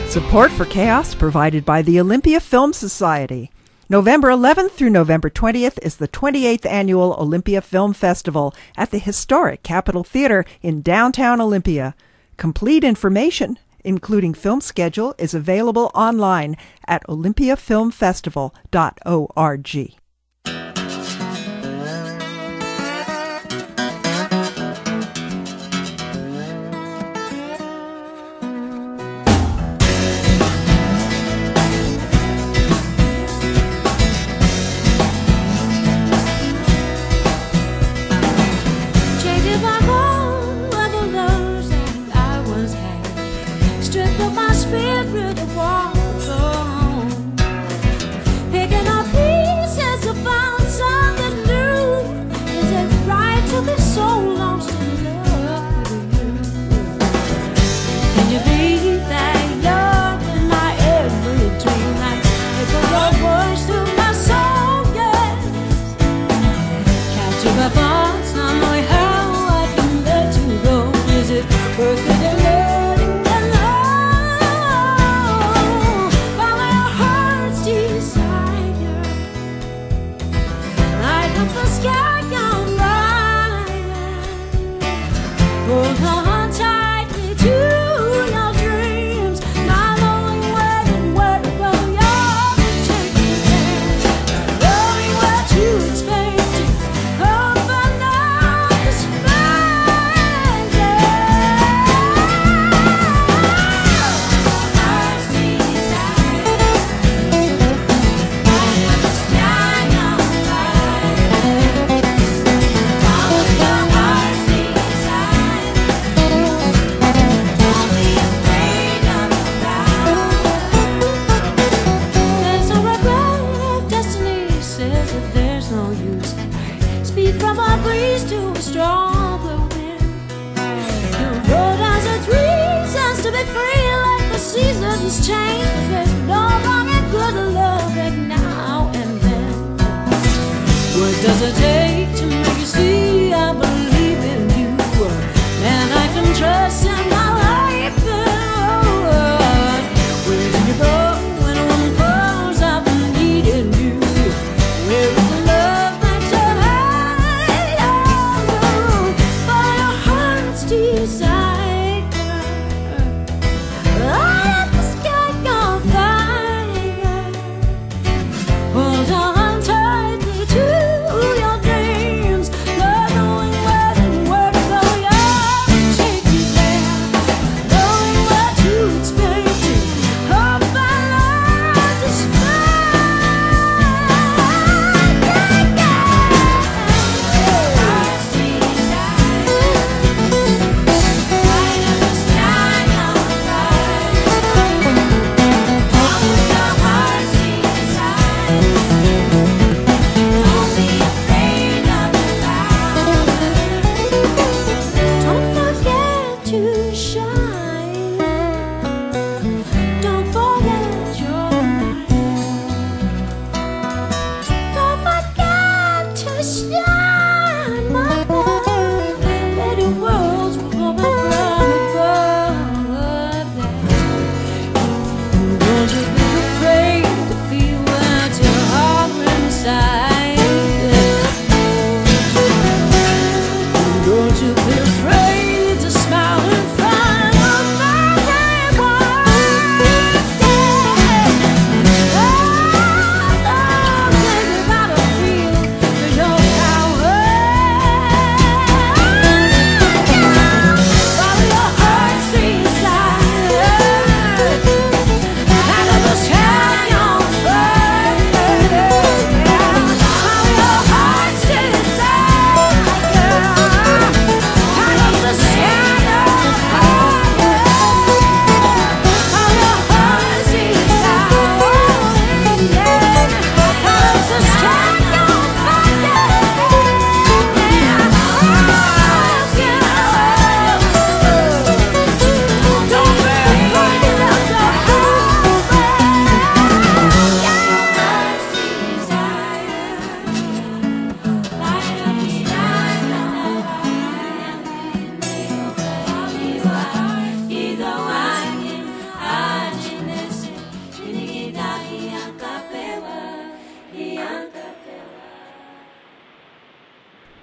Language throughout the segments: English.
Support for Chaos provided by the Olympia Film Society. November 11th through November 20th is the 28th Annual Olympia Film Festival at the historic Capitol Theater in downtown Olympia. Complete information, including film schedule, is available online at olympiafilmfestival.org. Hold on tightly to your dreams.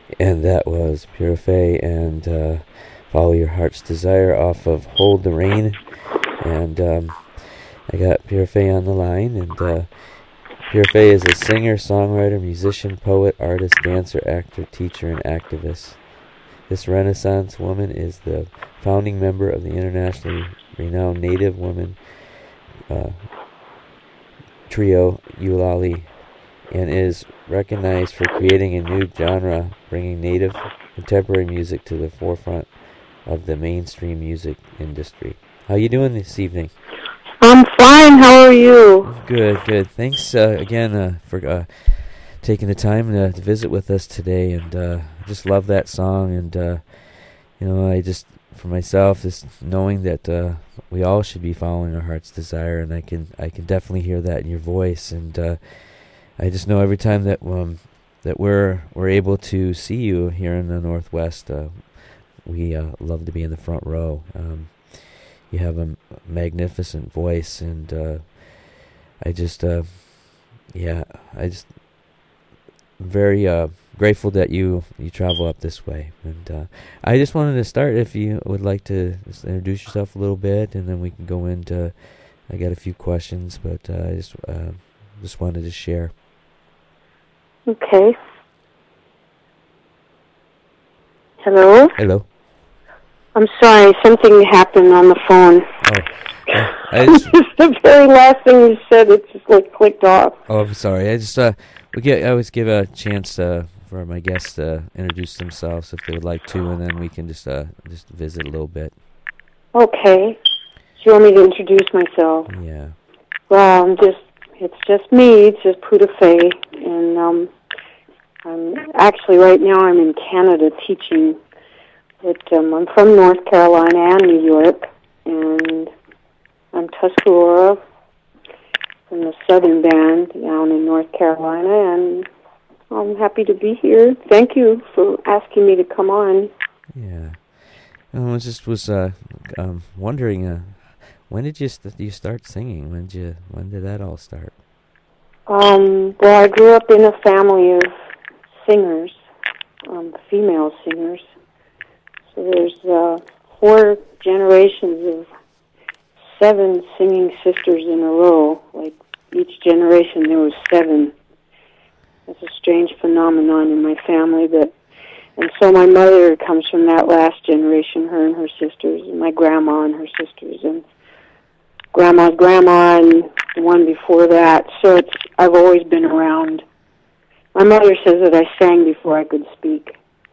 And that was Pure Fay and Follow Your Heart's Desire off of Hold the Rain. And I got Pure Fay on the line. And Pure Fay is a singer, songwriter, musician, poet, artist, dancer, actor, teacher, and activist. This Renaissance woman is the founding member of the internationally renowned Native woman trio Eulali, and is recognized for creating a new genre, bringing Native contemporary music to the forefront of the mainstream music industry. How you doing this evening? I'm fine. How are you? Good, good. Thanks again for taking the time to visit with us today, and I just love that song, and I just, for myself, just knowing that we all should be following our heart's desire, and I can definitely hear that in your voice, and I just know every time that that we're able to see you here in the Northwest, we love to be in the front row. You have a magnificent voice, and I just very grateful that you travel up this way. And I just wanted to start, if you would like to just introduce yourself a little bit, and then we can go into, I got a few questions, but I just wanted to share. Okay. Hello? Hello. I'm sorry, something happened on the phone. Oh, The very last thing you said, it just clicked off. Oh, I'm sorry. I just I always give a chance for my guests to introduce themselves if they would like to, and then we can just visit a little bit. Okay. So you want me to introduce myself? Yeah. Well, it's just me. It's just Pura Fay, and I'm actually right now I'm in Canada teaching. But I'm from North Carolina and New York, and I'm Tuscarora from the Southern Band down in North Carolina, and I'm happy to be here. Thank you for asking me to come on. Yeah. I just was wondering, when did you start singing? When did that all start? Well, I grew up in a family of singers, female singers. So there's 4 generations of 7 singing sisters in a row. Like each generation there was 7. That's a strange phenomenon in my family. And so my mother comes from that last generation, her and her sisters, and my grandma and her sisters, and grandma's grandma and the one before that. So I've always been around. My mother says that I sang before I could speak.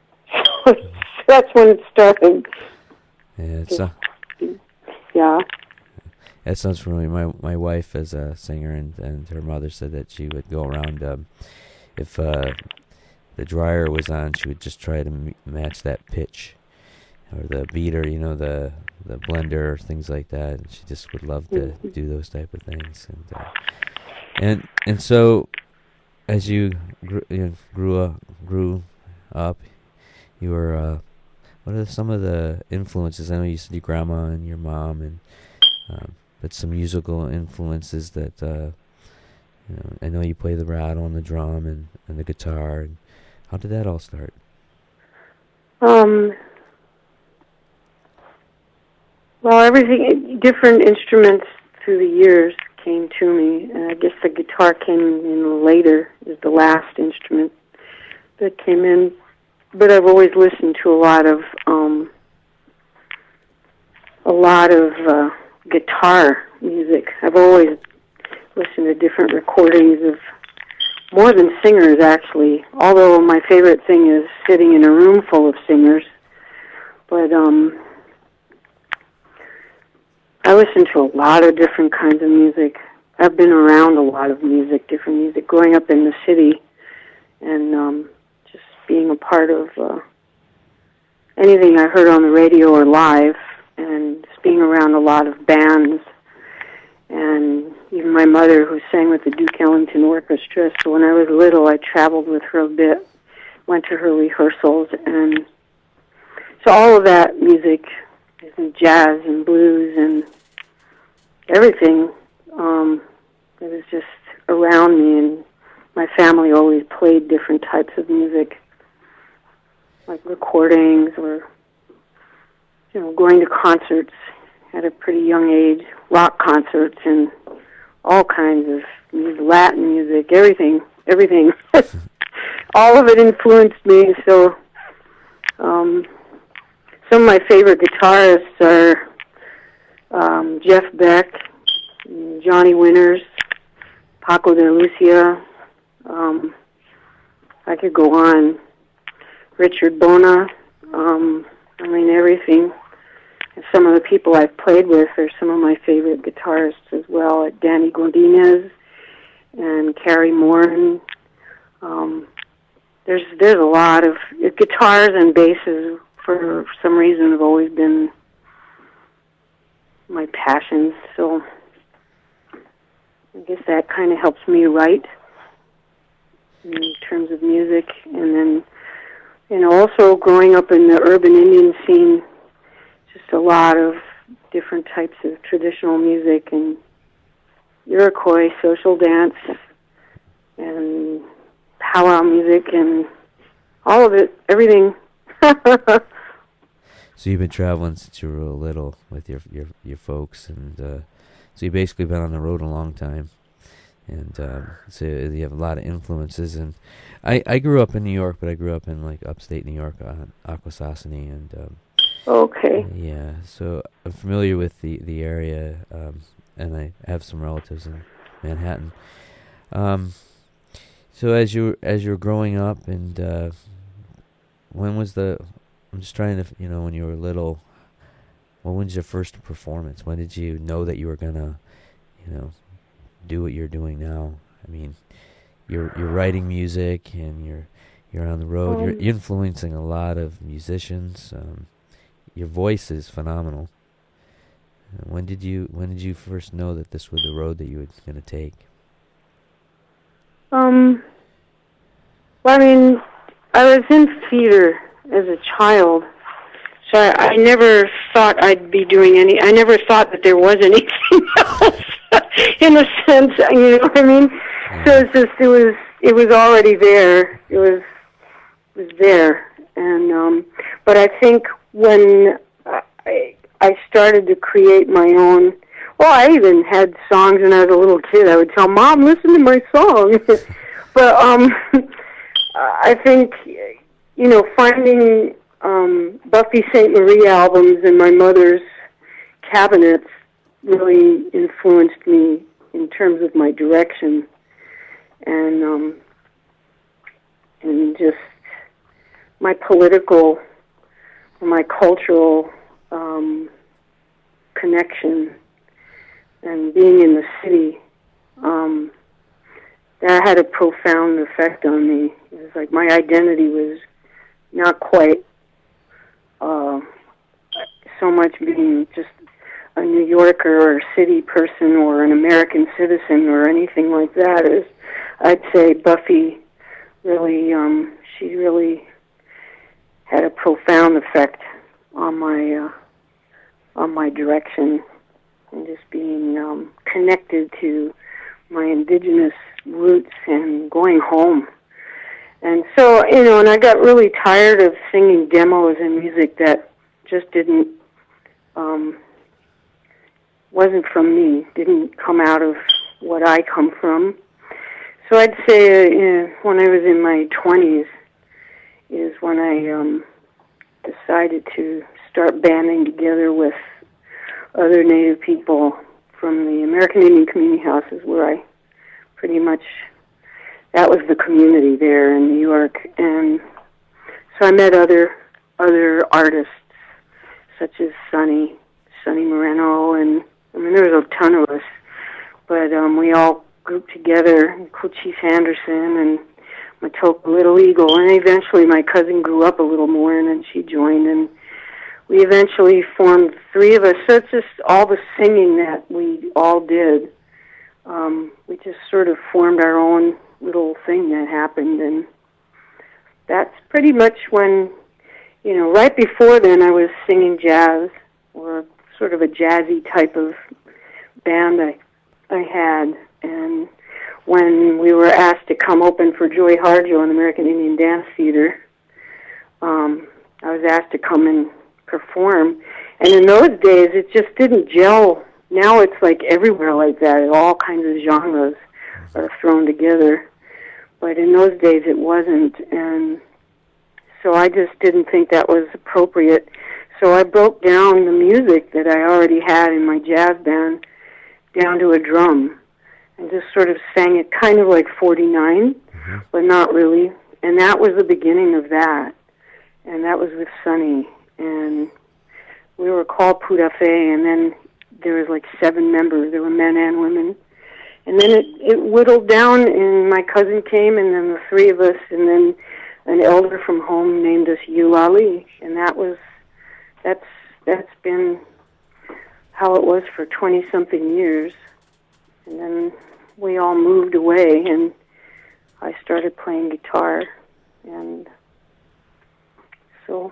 That's when it started. Yeah, yeah. That sounds familiar. My wife is a singer, and her mother said that she would go around, if the dryer was on, she would just try to match that pitch, or the beater, the blender, things like that. And she just would love to do those type of things. And so, as you grew up, you were. What are some of the influences? I know you said your grandma and your mom, and but some musical influences that I know you play the rattle and the drum and the guitar. And how did that all start? Well, everything, different instruments through the years came to me, and I guess the guitar came in later, is the last instrument that came in. But I've always listened to a lot of guitar music. I've always listened to different recordings of more than singers, actually. Although my favorite thing is sitting in a room full of singers. But I listen to a lot of different kinds of music. I've been around a lot of music, different music, growing up in the city, and being a part of anything I heard on the radio or live, and just being around a lot of bands, and even my mother, who sang with the Duke Ellington Orchestra. So when I was little, I traveled with her a bit, went to her rehearsals, and so all of that music, and jazz and blues and everything, it was just around me, and my family always played different types of music. like recordings or, going to concerts at a pretty young age, rock concerts and all kinds of Latin music, everything. All of it influenced me. So some of my favorite guitarists are Jeff Beck, Johnny Winters, Paco de Lucia. I could go on. Richard Bona. Everything. Some of the people I've played with are some of my favorite guitarists as well, like Danny Godinez and Carrie Morin. There's a lot of guitars and basses. For some reason, have always been my passions. So I guess that kind of helps me write in terms of music, and then also growing up in the urban Indian scene. Just a lot of different types of traditional music and Iroquois social dance and powwow music and all of it, everything. So you've been traveling since you were real little with your folks, and so you've basically been on the road a long time, and so you have a lot of influences. And I grew up in New York, but I grew up in like upstate New York, Akwesasne, and okay. Yeah, so I'm familiar with the area, and I have some relatives in Manhattan. So as you're growing up, and when was I'm just trying to, when you were little, when was your first performance? When did you know that you were gonna, do what you're doing now? I mean, you're writing music and you're on the road. You're influencing a lot of musicians. Your voice is phenomenal. When did you first know that this was the road that you were going to take? I was in theater as a child, so I never thought I'd be doing I never thought that there was anything else, in a sense, you know what I mean? Yeah. So it's just, it was already there. It was there. And, but I think when I started to create my own, I even had songs when I was a little kid. I would tell Mom, listen to my song. But I think, finding Buffy St. Marie albums in my mother's cabinets really influenced me in terms of my direction and just my political, my cultural connection, and being in the city. That had a profound effect on me. It was like my identity was not quite so much being just a New Yorker or a city person or an American citizen or anything like that. As I'd say Buffy really, she really had a profound effect on my direction, and just being connected to my indigenous roots and going home. And so, and I got really tired of singing demos and music that just wasn't from me, didn't come out of what I come from. So I'd say when I was in my 20s is when I decided to start banding together with other Native people from the American Indian Community Houses, where I pretty much, that was the community there in New York. And so I met other artists, such as Sonny Moreno, and there was a ton of us, but we all grouped together, Cochise Anderson and Matoka Little Eagle, and eventually my cousin grew up a little more, and then she joined, and we eventually formed three of us. So it's just all the singing that we all did. We just sort of formed our own little thing that happened, and that's pretty much when, right before then I was singing jazz, or sort of a jazzy type of band I had, and when we were asked to come open for Joy Harjo in the American Indian Dance Theater, asked to come and perform. And in those days, it just didn't gel. Now it's like everywhere like that. All kinds of genres are thrown together. But in those days, it wasn't. And so I just didn't think that was appropriate. So I broke down the music that I already had in my jazz band down to a drum and just sort of sang it kind of like 49, but not really. And that was the beginning of that. And that was with Sonny. And we were called Purafe, and then there was like 7 members. There were men and women. And then it whittled down, and my cousin came, and then the 3 of us, and then an elder from home named us Eulalie. And that's been how it was for 20-something years. And then we all moved away, and I started playing guitar, and so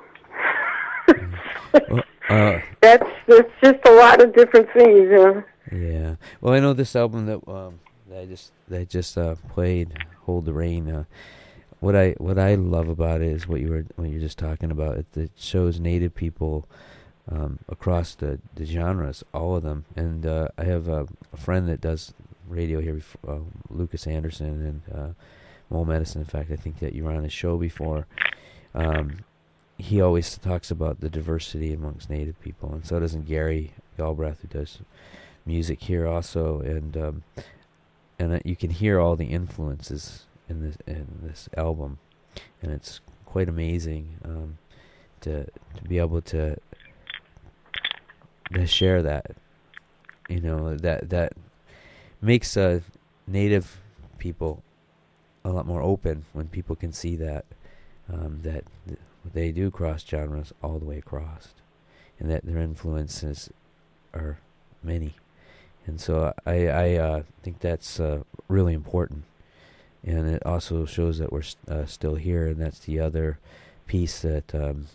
that's just a lot of different things. Yeah. Well, I know this album that I just played, "Hold the Rain." What I love about it is what you're just talking about. It shows Native people across the genres, all of them. And I have a friend that does radio here, Lucas Anderson and Mo Medicine. In fact, I think that you were on his show before. He always talks about the diversity amongst Native people, and so does Gary Galbraith, who does music here also. And you can hear all the influences in this album, and it's quite amazing to be able to share that. You know, that makes Native people a lot more open when people can see that they do cross genres all the way across, and that their influences are many. And so I think that's really important. And it also shows that we're still here, and that's the other piece that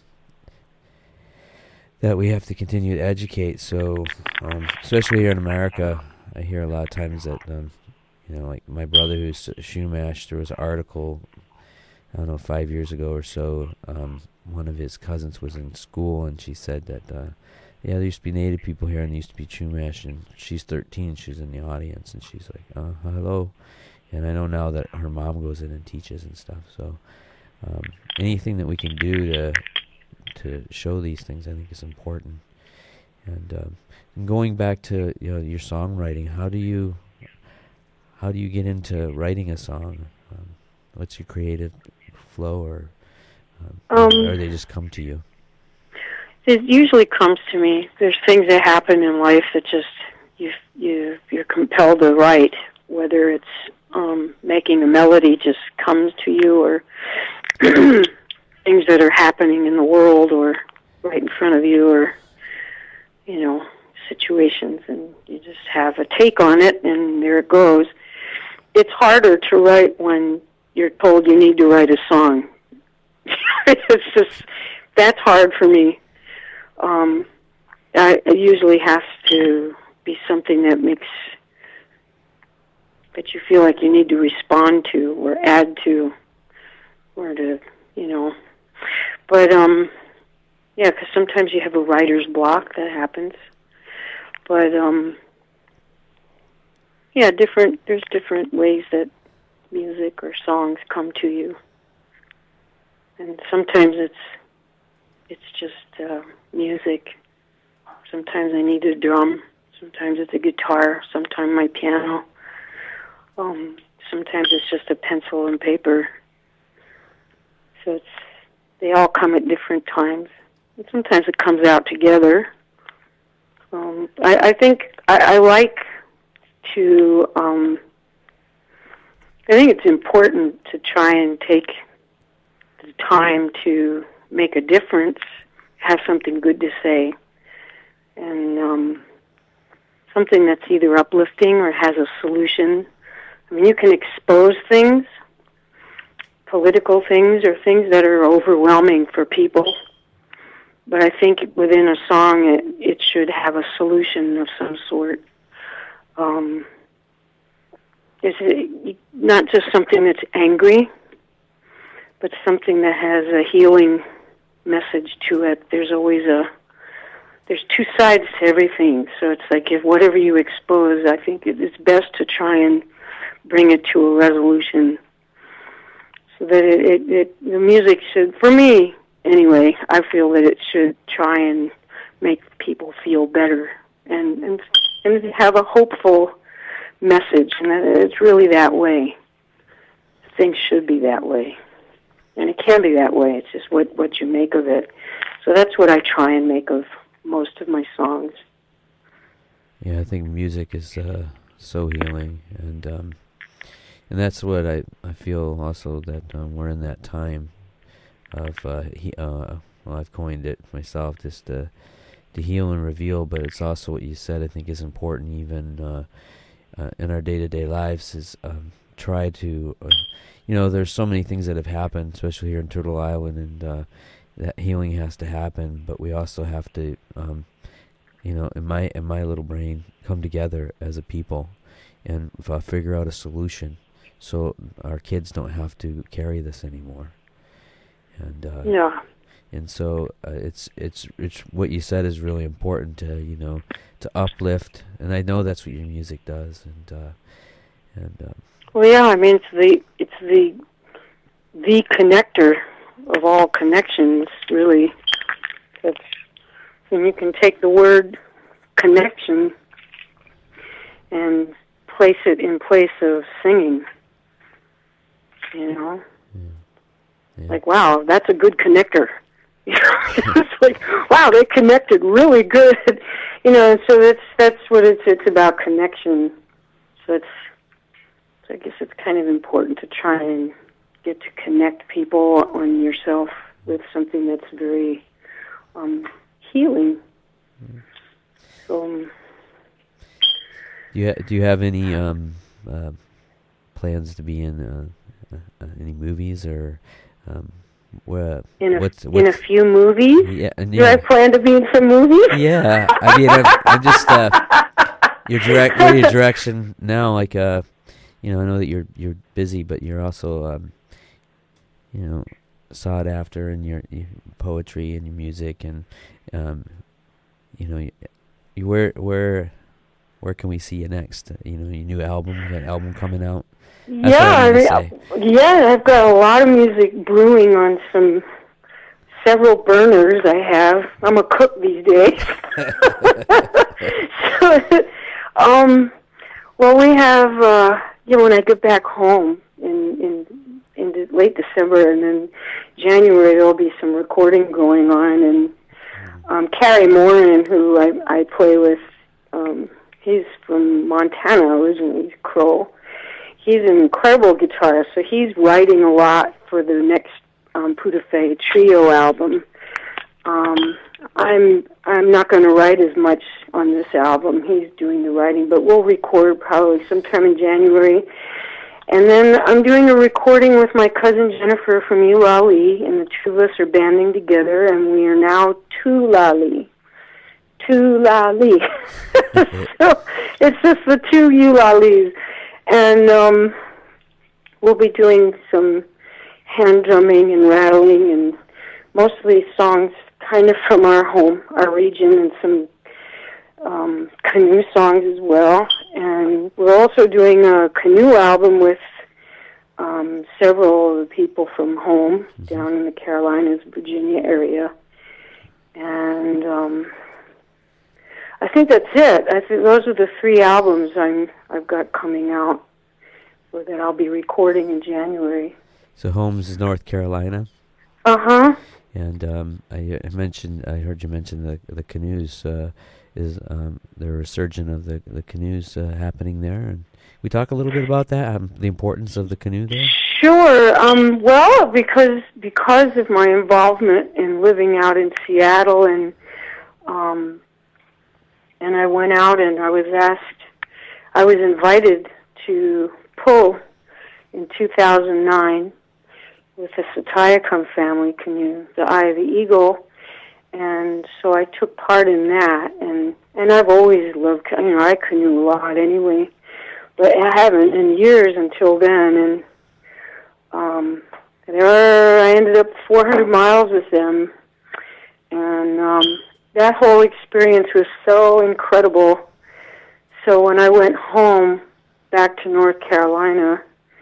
that we have to continue to educate. So, especially here in America, I hear a lot of times that, like my brother who's Chumash, there was an article, I don't know, 5 years ago or so, one of his cousins was in school, and she said that, there used to be Native people here, and there used to be Chumash, and she's 13, she's in the audience, and she's like, hello. And I know now that her mom goes in and teaches and stuff. So anything that we can do to show these things, I think, is important. And going back to your songwriting, how do you get into writing a song? What's your creative flow, or they just come to you? It usually comes to me. There's things that happen in life that just you're compelled to write, whether it's making a melody just comes to you, or things that are happening in the world or right in front of you, or situations, and you just have a take on it, and there it goes. It's harder to write when you're told you need to write a song. It's just, that's hard for me. It usually has to be something that you feel like you need to respond to or add to, or to, But, because sometimes you have a writer's block that happens. But, there's different ways that music or songs come to you. And sometimes it's just music. Sometimes I need a drum. Sometimes it's a guitar. Sometimes my piano. Sometimes it's just a pencil and paper. So they all come at different times. And sometimes it comes out together. I think I like to. I think it's important to try and take the time to make a difference, have something good to say, and something that's either uplifting or has a solution. I mean, you can expose things, political things, or things that are overwhelming for people. But I think within a song, it should have a solution of some sort. It's not just something that's angry, but something that has a healing message to it. There's two sides to everything. So it's like if whatever you expose, I think it's best to try and bring it to a resolution. So that the music should, for me anyway, I feel that it should try and make people feel better and have a hopeful message, and that it's really that way. Things should be that way. And it can be that way. It's just what you make of it. So that's what I try and make of most of my songs. Yeah, I think music is so healing, and that's what I feel also, that we're in that time of well, I've coined it myself, just to heal and reveal. But it's also what you said, I think, is important even in our day-to-day lives, is try to there's so many things that have happened, especially here in Turtle Island, and that healing has to happen, but we also have to in my little brain, come together as a people and figure out a solution so our kids don't have to carry this anymore. And yeah. And so it's what you said is really important to uplift, and I know that's what your music does. And well, yeah, I mean it's the connector of all connections, really. And you can take the word connection and place it in place of singing. Yeah. Like, wow, that's a good connector. It's like, wow, they connected really good. So that's what it's about, connection. So I guess it's kind of important to try and get to connect people on yourself with something that's very healing. So, do you have any plans to be in any movies, or in a few movies? Yeah, Do I plan to be in some movies? Yeah, I mean, I'm just your direction now. Like, I know that you're busy, but you're also sought after in your poetry and your music, and where can we see you next? Your new album, you got an album coming out. I've got a lot of music brewing on several burners I have. I'm a cook these days. Well, we have, when I get back home in late December, and then January there'll be some recording going on, and Carrie Morin, who I play with, he's from Montana originally, he's Crow. He's an incredible guitarist, so he's writing a lot for the next Putufe Trio album. I'm not going to write as much on this album. He's doing the writing, but we'll record probably sometime in January. And then I'm doing a recording with my cousin Jennifer from Eulalie, and the two of us are banding together, and we are now Tulalie. Tulalie. So it's just the two Eulalies. And we'll be doing some hand drumming and rattling, and mostly songs kind of from our home, our region, and some canoe songs as well. And we're also doing a canoe album with several of the people from home down in the Carolinas, Virginia area. And I think that's it. I think those are the 3 albums I've got coming out, or that I'll be recording in January. So Holmes is North Carolina. Uh-huh. And I heard you mention the canoes. Is the resurgence of the canoes happening there? And we talk a little bit about that, the importance of the canoe there. Sure. Well, because of my involvement in living out in Seattle, and I went out and I was invited to pull in 2009 with the Satayacum family canoe, the Eye of the Eagle, and so I took part in that, and I've always loved, I canoe a lot anyway, but I haven't in years until then, and I ended up 400 miles with them And that whole experience was so incredible. So when I went home back to North Carolina,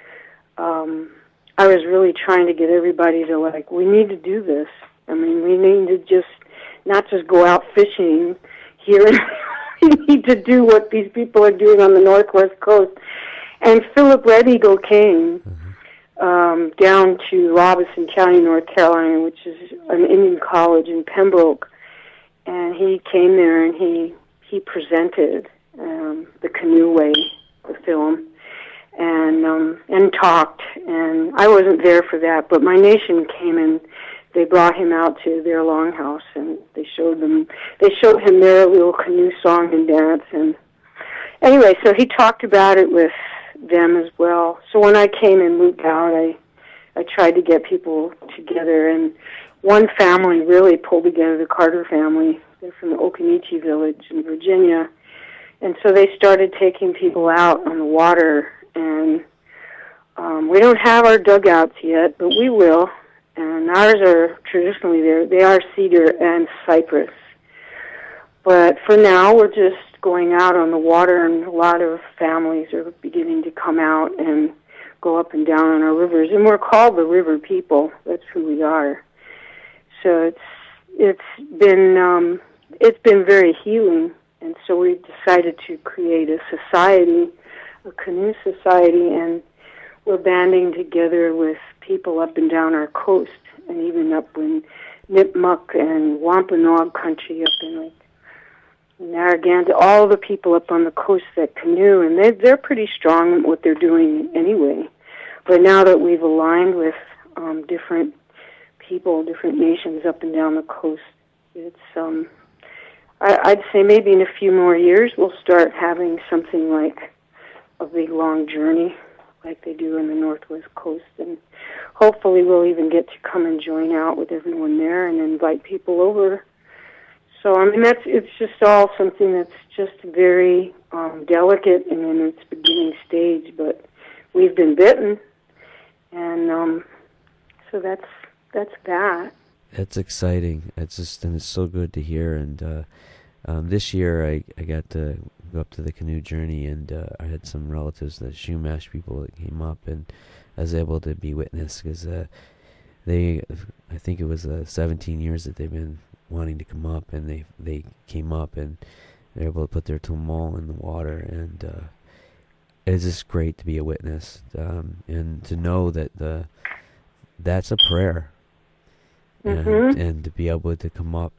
I was really trying to get everybody to, like, we need to do this. I mean, we need to just not just go out fishing here. We need to do what these people are doing on the Northwest Coast. And Philip Red Eagle came down to Robeson County, North Carolina, which is an Indian college in Pembroke. And he came there and he presented the Canoe Way, the film, and talked. And I wasn't there for that, but my nation came and they brought him out to their longhouse and they showed him their little canoe song and dance. And anyway, so he talked about it with them as well. So when I came and moved out, I tried to get people together, and one family really pulled together, the Carter family. They're from the Occoneechee village in Virginia. And so they started taking people out on the water, and we don't have our dugouts yet, but we will. And ours are traditionally they are cedar and cypress. But for now, we're just going out on the water, and a lot of families are beginning to come out and go up and down on our rivers. And we're called the River People. That's who we are. So it's been very healing. And so we decided to create a society, a canoe society, and we're banding together with people up and down our coast, and even up in Nipmuc and Wampanoag country, up in like Narragansett, all the people up on the coast that canoe, and they're pretty strong in what they're doing anyway. But now that we've aligned with different people, different nations up and down the coast, it's I'd say maybe in a few more years we'll start having something like a big long journey like they do in the Northwest Coast, and hopefully we'll even get to come and join out with everyone there and invite people over. So I mean it's just all something that's just very delicate and in its beginning stage, but we've been bitten, and so that's that. It's exciting. And it's so good to hear. And this year I got to go up to the canoe journey, and I had some relatives, the Chumash people, that came up, and I was able to be witness because I think it was 17 years that they've been wanting to come up, and they came up and they're able to put their tumal in the water, and it's just great to be a witness, and to know that that's a prayer. And to be able to come up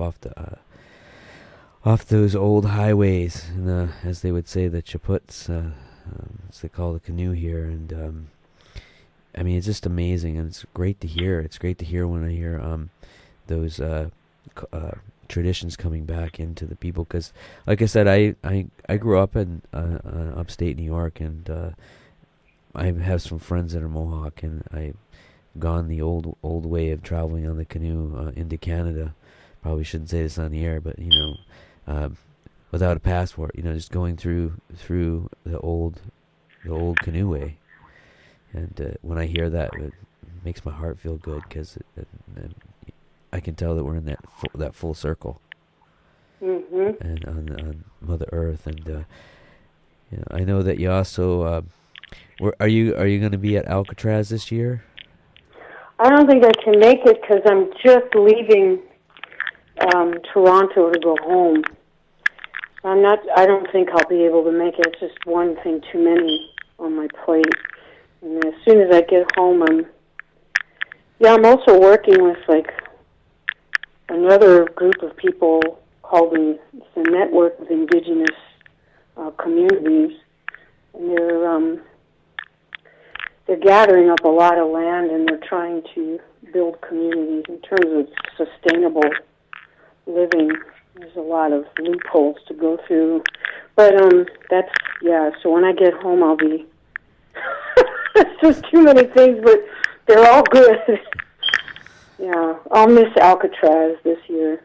off those old highways, and as they would say, the chaputs, as they call the canoe here, and I mean it's just amazing, and it's great to hear. It's great to hear when I hear those traditions coming back into the people, because, like I said, I grew up in upstate New York, and I have some friends that are Mohawk, and I've gone the old way of traveling on the canoe into Canada. Probably shouldn't say this on the air, but without a passport, just going through the old canoe way. And when I hear that, it makes my heart feel good, because I can tell that we're in that full circle, and on Mother Earth. And I know that you also are you going to be at Alcatraz this year? I don't think I can make it because I'm just leaving Toronto to go home. I don't think I'll be able to make it. It's just one thing too many on my plate. And as soon as I get home, I'm also working with like another group of people called the Network of Indigenous Communities, and they're gathering up a lot of land, and they're trying to build communities in terms of sustainable living. There's a lot of loopholes to go through, but so when I get home, I'll be it's just too many things, but they're all good. Yeah, I'll miss Alcatraz this year.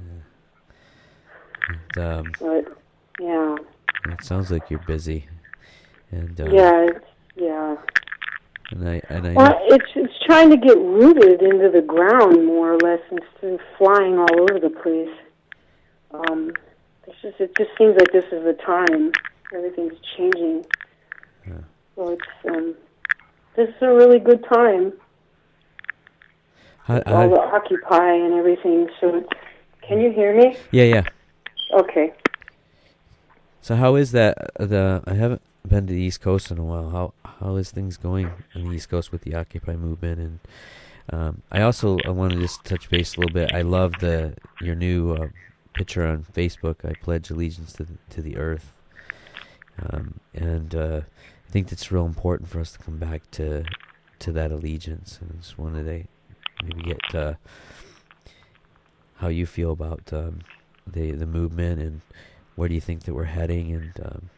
But yeah, it sounds like you're busy, and yeah. And I Well, know, it's trying to get rooted into the ground more or less instead of flying all over the place. It just seems like this is the time. Everything's changing. Yeah. So this is a really good time. All the Occupy and everything. So can you hear me? Yeah. Okay. So how is that? I haven't been to the East Coast in a while. How is things going on the East Coast with the Occupy movement? And I want to just touch base a little bit. I love your new picture on Facebook. I pledge allegiance to the earth, and I think it's real important for us to come back to that allegiance. And I just wanted to maybe get how you feel about the movement, and where do you think that we're heading? And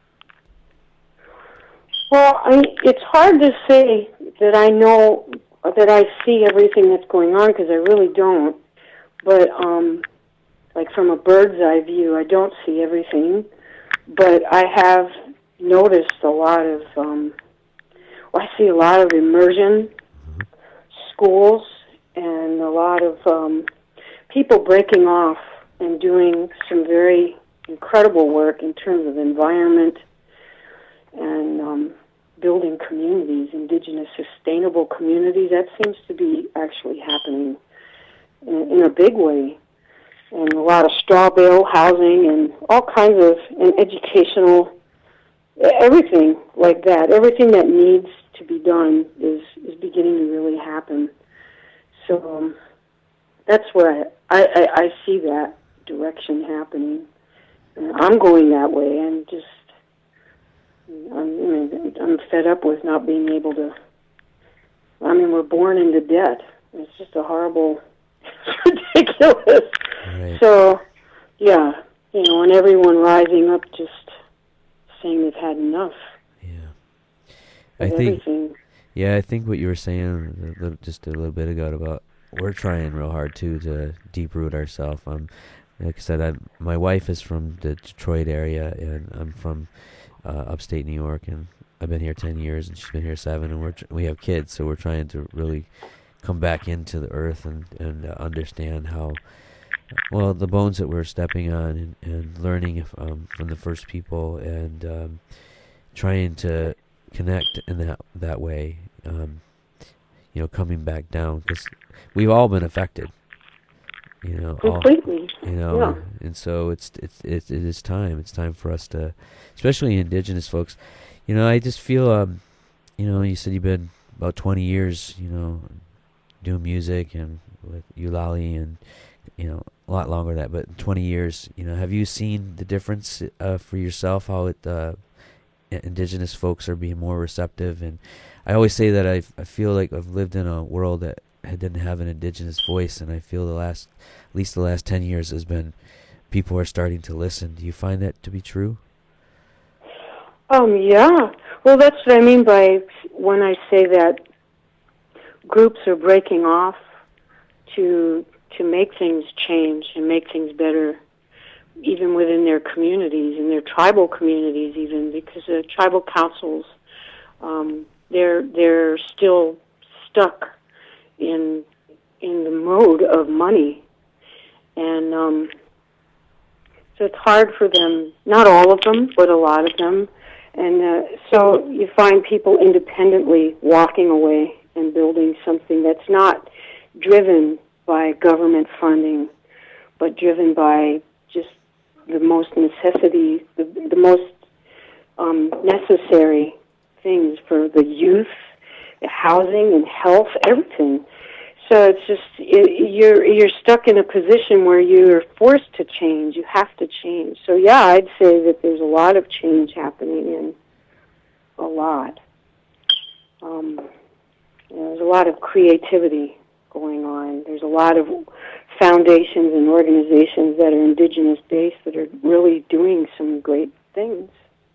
well, it's hard to say that I know that I see everything that's going on, because I really don't. But like from a bird's eye view, I don't see everything. But I have noticed a lot of. I see a lot of immersion schools and a lot of people breaking off and doing some very incredible work in terms of environment and building communities, indigenous sustainable communities. That seems to be actually happening in a big way. And a lot of straw bale housing and all kinds of educational, everything like that. Everything that needs to be done is beginning to really happen. So that's where I see that direction happening. And I'm going that way, and just I'm fed up with not being able to. We're born into debt. It's just a horrible, it's ridiculous. Right. So, yeah, and everyone rising up just saying they've had enough. Yeah. Everything. I think what you were saying just a little bit ago about we're trying real hard too to deep root ourselves. Like I said, my wife is from the Detroit area, and I'm from upstate New York, and I've been here 10 years, and she's been here 7, and we have kids, so we're trying to really come back into the earth and understand how, well, the bones that we're stepping on, and learning from the first people, and trying to connect in that way, coming back down, because we've all been affected. Completely. Yeah. And so it is time. It's time for us to, especially indigenous folks. I just feel, you said you've been about 20 years, doing music and with Eulalie, and a lot longer than that, but 20 years. Have you seen the difference for yourself? How indigenous folks are being more receptive? And I always say that I feel like I've lived in a world that didn't have an indigenous voice, and I feel at least the last 10 years has been people are starting to listen. Do you find that to be true? Yeah. Well, that's what I mean by when I say that groups are breaking off to make things change and make things better, even within their communities, in their tribal communities, even, because the tribal councils, they're still stuck in the mode of money, and so it's hard for them. Not all of them, but a lot of them, and so you find people independently walking away and building something that's not driven by government funding, but driven by just the most necessity, the most necessary things for the youth, the housing and health, everything. So it's just you're stuck in a position where you're forced to change. You have to change. So yeah, I'd say that there's a lot of change happening, and a lot. There's a lot of creativity going on. There's a lot of foundations and organizations that are indigenous based that are really doing some great things.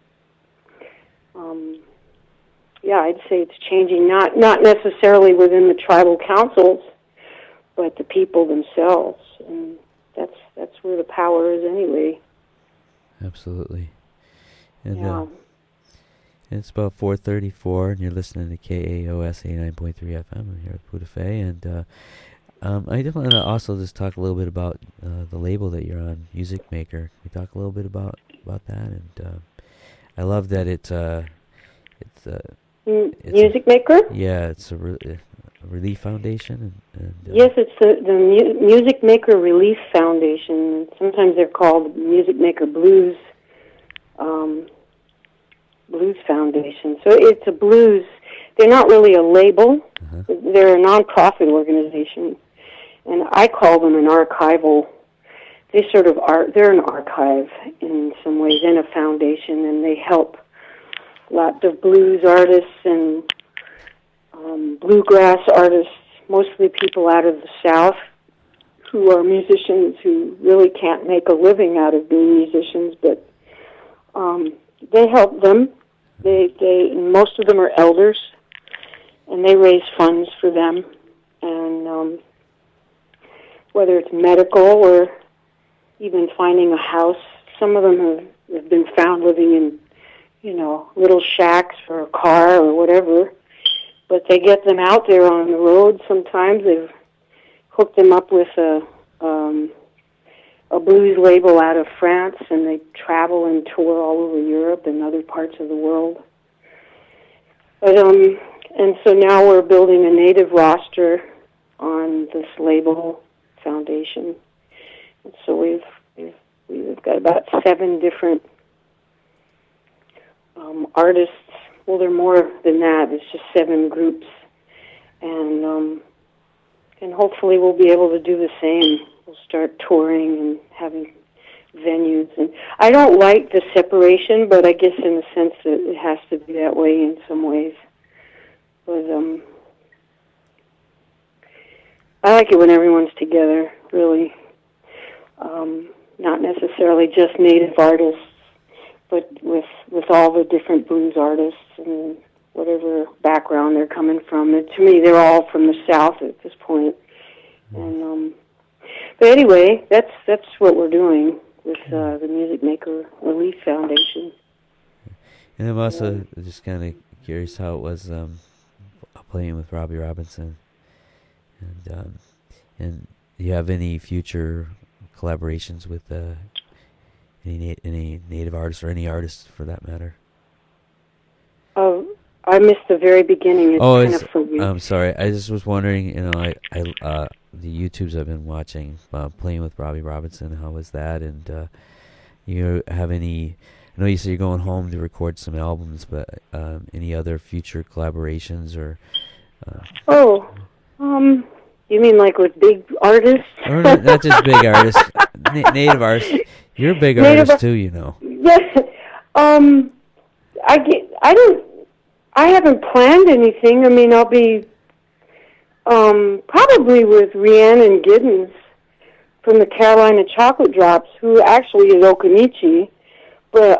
Yeah, I'd say it's changing, not necessarily within the tribal councils, but the people themselves, and that's where the power is anyway. Absolutely. And yeah. It's about 4:34, and you're listening to KAOS 89.3 FM here at Buddha Fe. And I just want to also just talk a little bit about the label that you're on, Music Maker. Can we talk a little bit about that? And I love that it's Music Maker? Yeah, it's a Relief Foundation. And yes, it's the Music Maker Relief Foundation. Sometimes they're called Music Maker Blues Foundation. So it's a blues. They're not really a label. They're a nonprofit organization, and I call them an archival. They sort of are. They're an archive in some ways, and a foundation, and they help lots of blues artists and bluegrass artists, mostly people out of the South who are musicians who really can't make a living out of being musicians, but they help them. Most of them are elders, and they raise funds for them. And whether it's medical or even finding a house, some of them have been found living in, little shacks or a car or whatever. But they get them out there on the road. Sometimes they've hooked them up with a blues label out of France, and they travel and tour all over Europe and other parts of the world. But and so now we're building a native roster on this label foundation. And so we've got about 7 different artists. Well, there are more than that. It's just 7 groups, and hopefully we'll be able to do the same. We'll start touring and having venues. And I don't like the separation, but I guess in the sense that it has to be that way in some ways. But I like it when everyone's together, really. Not necessarily just native artists, but with all the different blues artists and whatever background they're coming from. And to me, they're all from the South at this point. And but anyway, that's what we're doing with the Music Maker Relief Foundation. And I'm also just kind of curious how it was playing with Robbie Robinson. And do you have any future collaborations with any native artists or any artists for that matter? I missed the very beginning. I'm sorry. I just was wondering. I the YouTubes I've been watching playing with Robbie Robinson. How was that? And you have any? I know you said you're going home to record some albums, but any other future collaborations or? You mean like with big artists? Or not just big artists, native artists. You're a big artist too, Yes. I haven't planned anything. I mean, I'll be probably with Rhiannon Giddens from the Carolina Chocolate Drops, who actually is Okanichi, but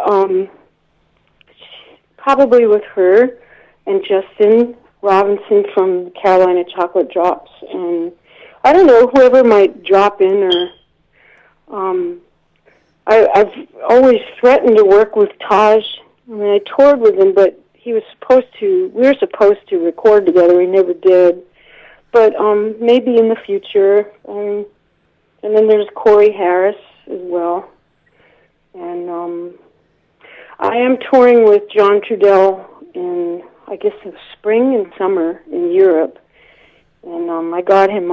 probably with her and Justin Robinson from Carolina Chocolate Drops, and I don't know, whoever might drop in, or I've always threatened to work with Taj. I mean, I toured with him, but we were supposed to record together. We never did, but maybe in the future. And then there's Corey Harris as well, and I am touring with John Trudell in, I guess, the spring and summer in Europe, and I got him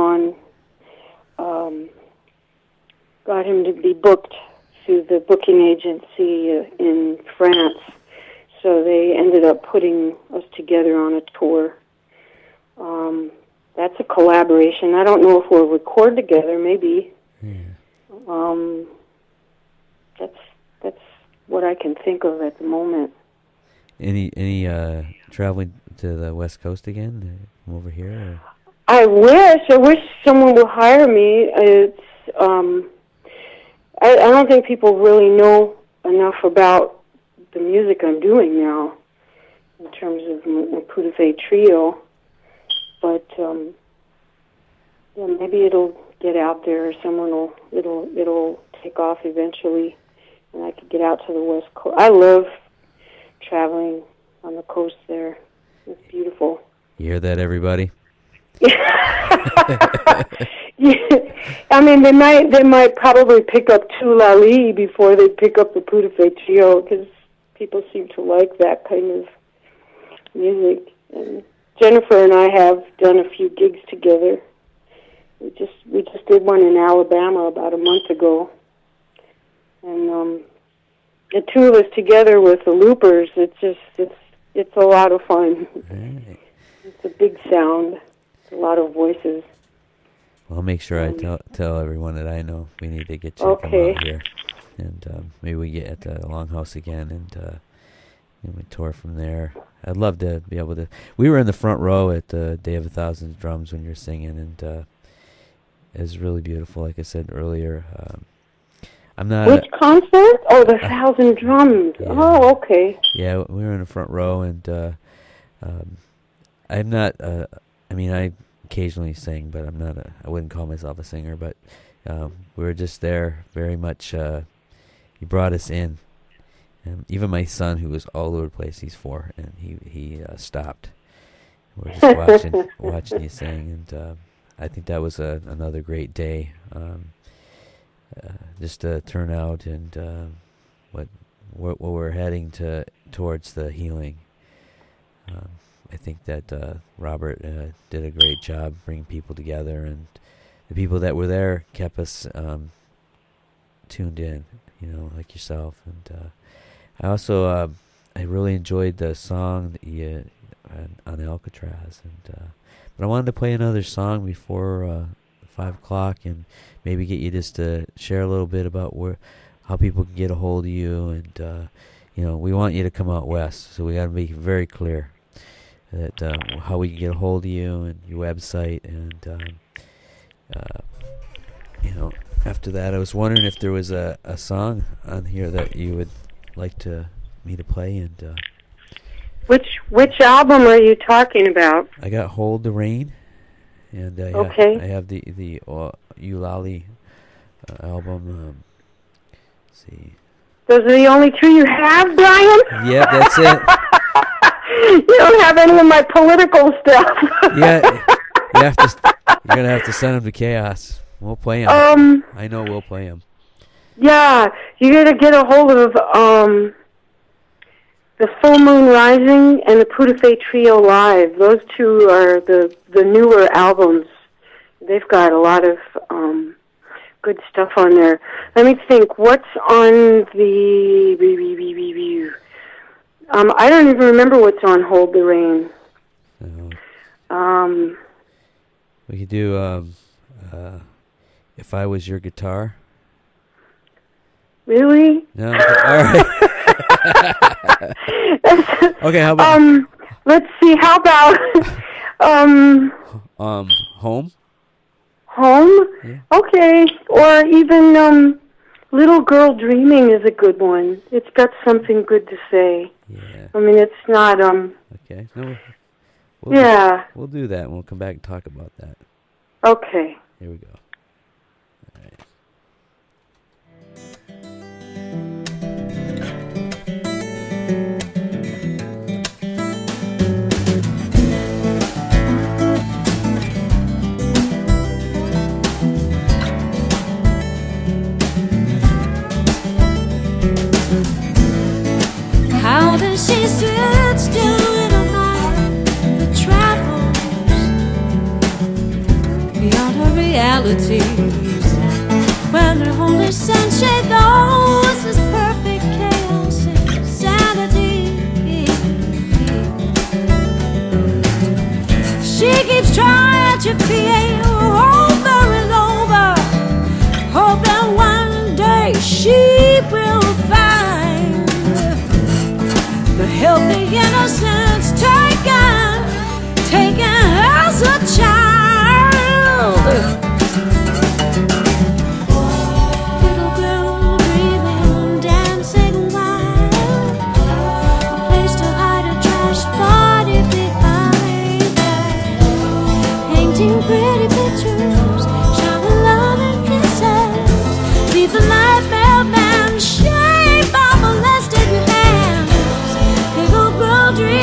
to be booked through the booking agency in France. So they ended up putting us together on a tour. That's a collaboration. I don't know if we'll record together. Maybe. Yeah. That's what I can think of at the moment. Any traveling to the West Coast again? From over here? Or? I wish someone would hire me. It's I don't think people really know enough about the music I'm doing now in terms of the Buddha Fe Trio, but maybe it'll get out there, or it'll take off eventually, and I could get out to the West Coast. I love traveling on the coast there. It's beautiful. You hear that, everybody? Yeah. I mean, they might probably pick up Tulali before they pick up the Putufe Trio, because people seem to like that kind of music. And Jennifer and I have done a few gigs together. We just did one in Alabama about a month ago, and the two of us together with the loopers. It's a lot of fun. Right. It's a big sound. It's a lot of voices. Well, I'll make sure I tell everyone that I know we need to get you to come out here, and maybe we get at the Longhouse again, and we tour from there. I'd love to be able to. We were in the front row at the Day of a Thousand Drums when you were singing, and it was really beautiful. Like I said earlier, I'm not. Which concert? Oh, the Thousand Drums. Yeah. Oh, okay. Yeah, we were in the front row, and I'm not. I mean, I occasionally sing, but I'm not. I wouldn't call myself a singer. But we were just there, very much. He brought us in. And even my son, who was all over the place, he's 4, and he stopped. We're just watching you sing, and I think that was another great day. Just to turn out and what we're heading towards the healing. I think that Robert did a great job bringing people together, and the people that were there kept us tuned in. Like yourself, and I also I really enjoyed the song that you on Alcatraz, and but I wanted to play another song before 5 o'clock, and maybe get you just to share a little bit about how people can get a hold of you, and we want you to come out west, so we got to be very clear that how we can get a hold of you and your website, and after that, I was wondering if there was a song on here that you would like me to play, and which album are you talking about? I got Hold the Rain, and I have the Eulalie album. Let's see. Those are the only 2 you have, Brian? Yeah, that's it. You don't have any of my political stuff. Yeah, you're gonna have to send them to Chaos. We'll play them. I know we'll play them. Yeah, you got to get a hold of the Full Moon Rising and the Putufe Trio Live. Those 2 are the newer albums. They've got a lot of good stuff on there. Let me think. What's on the... I don't even remember what's on Hold the Rain. We could do If I Was Your Guitar. Really? No. All right. Okay, how about... let's see. How about... Home? Home? Yeah. Okay. Or even Little Girl Dreaming is a good one. It's got something good to say. Yeah. I mean, it's not... Okay. No, we'll do that, and we'll come back and talk about that. Okay. Here we go. All right. How does she sit still in a mind that travels beyond her realities? When her holy sunshine knows this perfect chaos and sanity, she keeps trying to create over and over, hope that one day she will find the healthy innocence taken as a child. Little girl dreaming, dancing wild, a place to hide a trash body behind her, painting pretty pictures, showering love and kisses, leave the nightmare man shaped by molested hands. Little girl dreaming.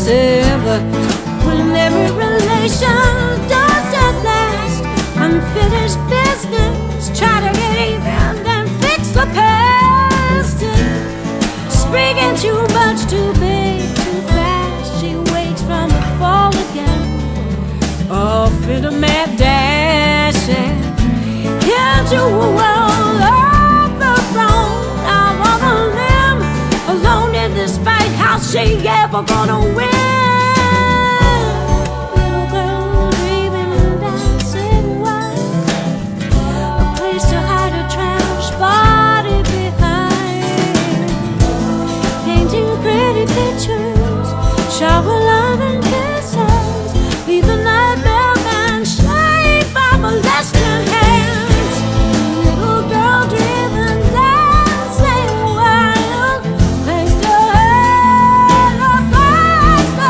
massive. When every relation does at last unfinished business, try to get even and fix the past. Springing too much, too big, too fast. She wakes from the fall again, off in a mad dash, into a world of her own. I'm on a limb, alone in this fight. How's she ever gonna win? Little girl dreaming and dancing wild, a place to hide her trash body behind, painting pretty pictures, shower love and kisses, leave the night mailman shade by molesting hands. Little girl driven, dancing wild, place to hide her place to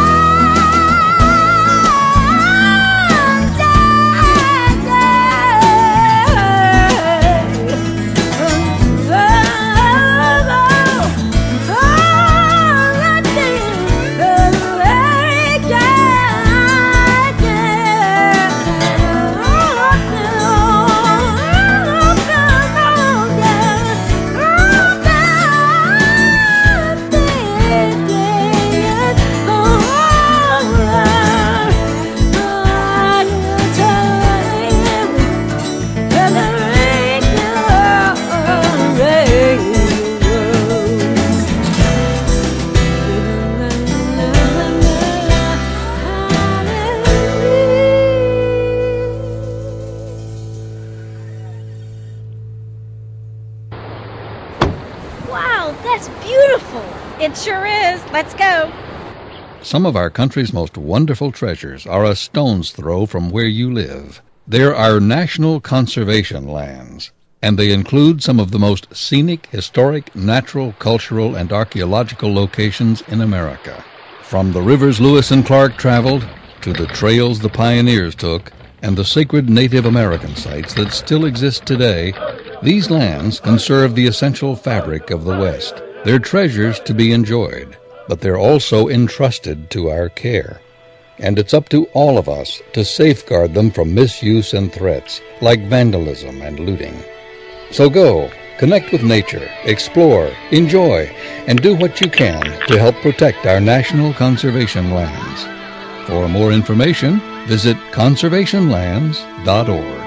Wow, that's beautiful. It sure is. Let's go. Some of our country's most wonderful treasures are a stone's throw from where you live. They're our national conservation lands, and they include some of the most scenic, historic, natural, cultural, and archaeological locations in America. From the rivers Lewis and Clark traveled, to the trails the pioneers took, and the sacred Native American sites that still exist today, these lands conserve the essential fabric of the West. They're treasures to be enjoyed, but they're also entrusted to our care. And it's up to all of us to safeguard them from misuse and threats, like vandalism and looting. So go, connect with nature, explore, enjoy, and do what you can to help protect our national conservation lands. For more information, visit conservationlands.org.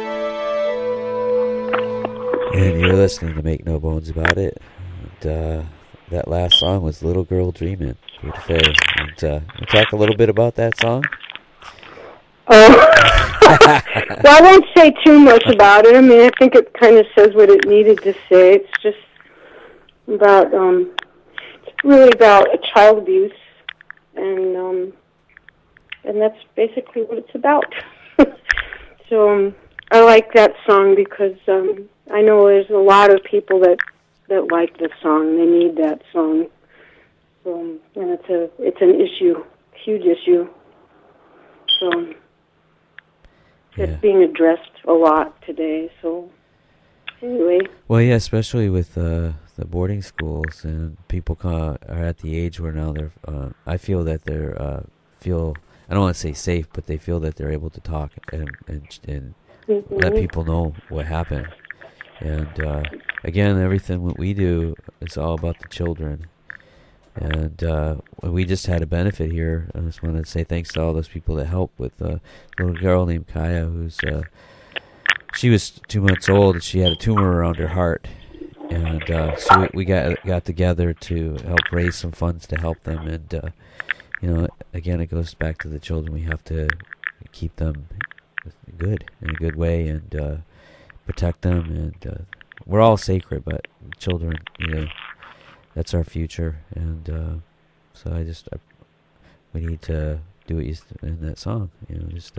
And you're listening to Make No Bones About It. And, that last song was Little Girl Dreamin', Peter Fair. And we'll talk a little bit about that song. Well, I won't say too much about it. I mean, I think it kind of says what it needed to say. It's just about, it's really about child abuse, and that's basically what it's about. So I like that song because I know there's a lot of people that like this song. They need that song. So, and it's an issue, huge issue. So it's being addressed a lot today. So anyway. Well, yeah, especially with the boarding schools, and people are at the age where now they're. I feel that they're feel. I don't want to say safe, but they feel that they're able to talk and let people know what happened. And again, everything what we do is all about the children. And we just had a benefit here. I just want to say thanks to all those people that helped with a little girl named Kaya, who's she was 2 months old and she had a tumor around her heart. And so we got together to help raise some funds to help them. And you know, again, it goes back to the children. We have to keep them good in a good way and protect them. And we're all sacred, but children, you know, that's our future. And so we need to do what you in that song, you know, just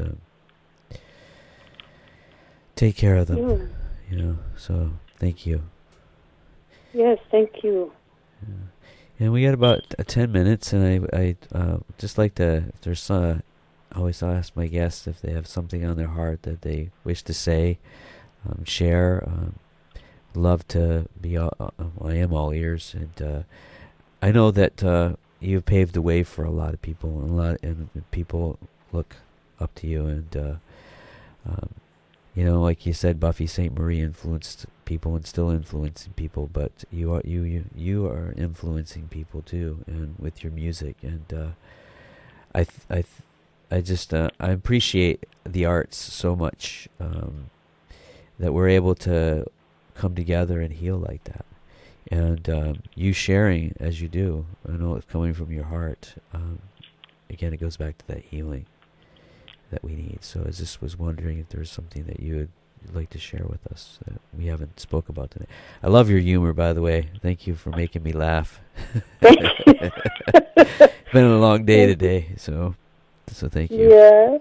take care of them, you know. So thank you. Yes, thank you. Yeah. And we got about 10 minutes, and I just like to, if there's I always ask my guests if they have something on their heart that they wish to say, share. Love to be, I am all ears, and I know that you've paved the way for a lot of people, and people look up to you, and like you said, Buffy St. Marie influenced people and still influencing people, but you are influencing people too, and with your music, and I appreciate the arts so much, that we're able to come together and heal like that, and you sharing as you do, I know it's coming from your heart. Again, it goes back to that healing that we need. So I just was wondering if there's something that you would like to share with us that we haven't spoke about today. I love your humor, by the way. Thank you for making me laugh. It's been a long day today, so thank you. Yeah.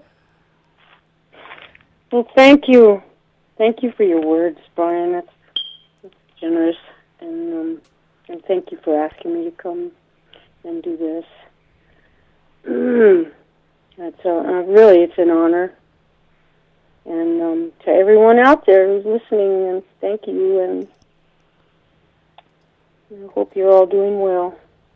Well, thank you. Thank you for your words, Brian. That's generous, and thank you for asking me to come and do this. That's really, it's an honor. And to everyone out there who's listening, and thank you, and I hope you're all doing well.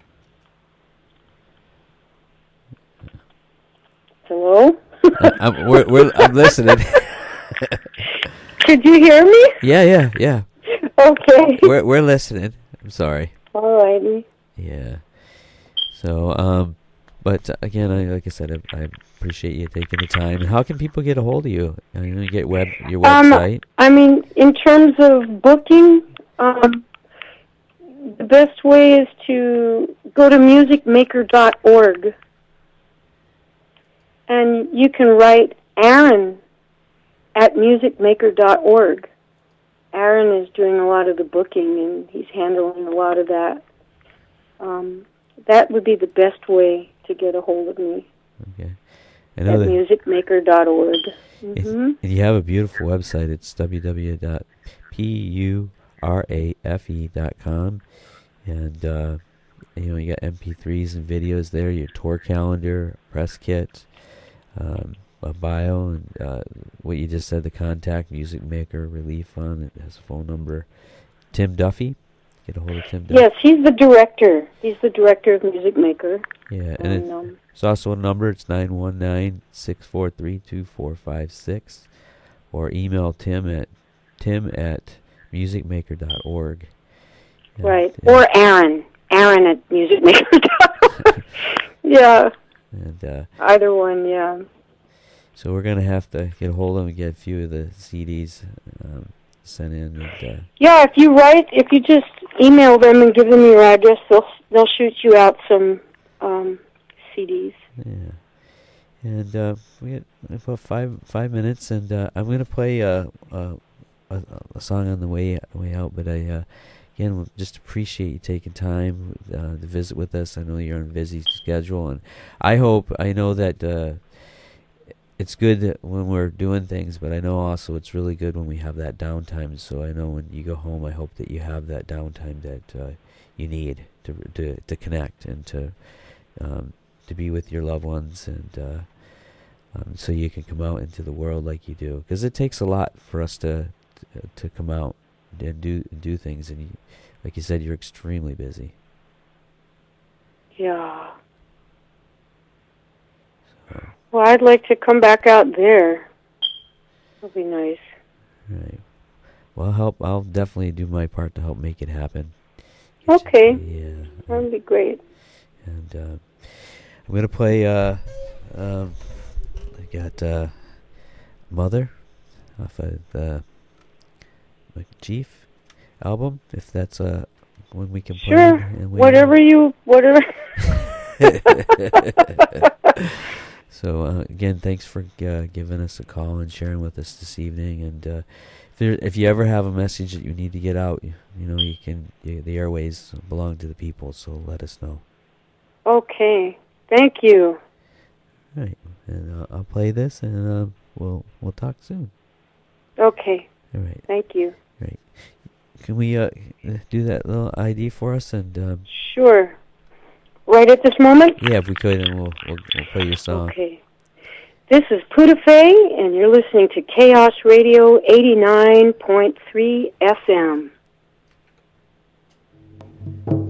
Hello? I'm listening. Could you hear me? Yeah. Okay. We're listening. I'm sorry. All righty. Yeah. So, but again, like I said, I appreciate you taking the time. And how can people get a hold of you? You get your website. In terms of booking, the best way is to go to musicmaker.org, and you can write Aaron at musicmaker.org. Aaron is doing a lot of the booking, and he's handling a lot of that. That would be the best way to get a hold of me. Okay. At musicmaker.org. Mm-hmm. And you have a beautiful website. It's www.purafe.com. And, you got MP3s and videos there, your tour calendar, press kit, a bio, and what you just said, the contact, Music Maker Relief Fund. It has a phone number. Tim Duffy. Get a hold of Tim Duffy. Yes, he's the director. He's the director of Music Maker. Yeah, and it's also a number. It's 919-643-2456, or email Tim at musicmaker.org. Right, or Aaron at musicmaker.org. Yeah. And either one, yeah. So we're gonna have to get a hold of them and get a few of the CDs sent in. And, yeah, if you just email them and give them your address, they'll shoot you out some CDs. Yeah, and we got about 5 minutes, and I'm gonna play a song on the way out. But I again just appreciate you taking time to visit with us. I know you're on a busy schedule, and I know that. It's good when we're doing things, but I know also it's really good when we have that downtime. So I know when you go home, I hope that you have that downtime that you need to connect and to be with your loved ones, and so you can come out into the world like you do. Because it takes a lot for us to come out and do things. And like you said, you're extremely busy. Yeah. So. Well, I'd like to come back out there. That'd be nice. Right. Well, I'll definitely do my part to help make it happen. Okay. Yeah. That'd be great. And I'm gonna play. I got "Mother" off of the Chief album. If that's one we can play. Sure. Whatever. So again, thanks for giving us a call and sharing with us this evening. And if you ever have a message that you need to get out, you can. The airways belong to the people, so let us know. Okay, thank you. All right, and I'll play this, and we'll talk soon. Okay. All right. Thank you. All right. Can we do that little ID for us? And sure. Right at this moment? Yeah, if we could, and we'll play your song. Okay. This is Puda Fay, and you're listening to Chaos Radio 89.3 FM.